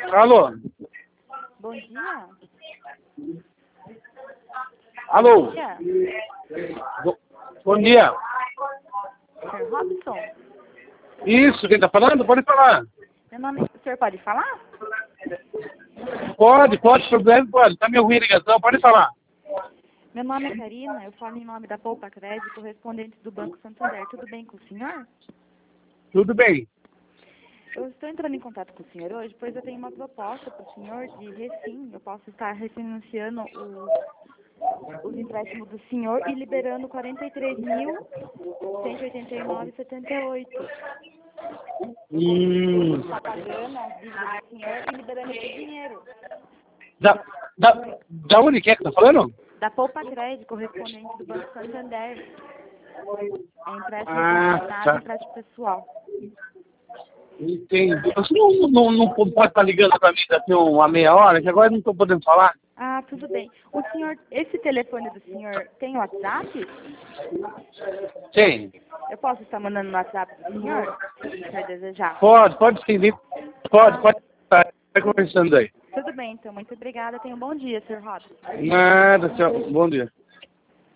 Alô? Bom dia. Alô? Bom dia. Bom dia. Sr. Robson? Isso, quem tá falando? Pode falar. Meu nome... O senhor pode falar? Pode, problema, pode. Tá me ouvindo a ligação, pode falar. Meu nome é Karina, eu falo em nome da Poupa Crédito, correspondente do Banco Santander. Tudo bem com o senhor? Tudo bem. Eu estou entrando em contato com o senhor hoje, pois eu tenho uma proposta para o senhor de refim. Eu posso estar refinanciando os empréstimos do senhor e liberando 43.189,78. Está pagando as dívidas do senhor e liberando esse dinheiro. Da onde que é que tá falando? Da Poupa Crédito, correspondente do Banco Santander. É empréstimo Tá. empréstimo pessoal. Entendi. Você não pode estar ligando pra mim daqui uma meia hora, que agora eu não tô podendo falar. Ah, tudo bem. O senhor, esse telefone do senhor tem WhatsApp? Tem. Eu posso estar mandando no WhatsApp do senhor, se o senhor desejar? Pode sim. Pode estar conversando aí. Tudo bem, então. Muito obrigada. Tenha um bom dia, Sr. Robson. Nada, tchau. Bom dia.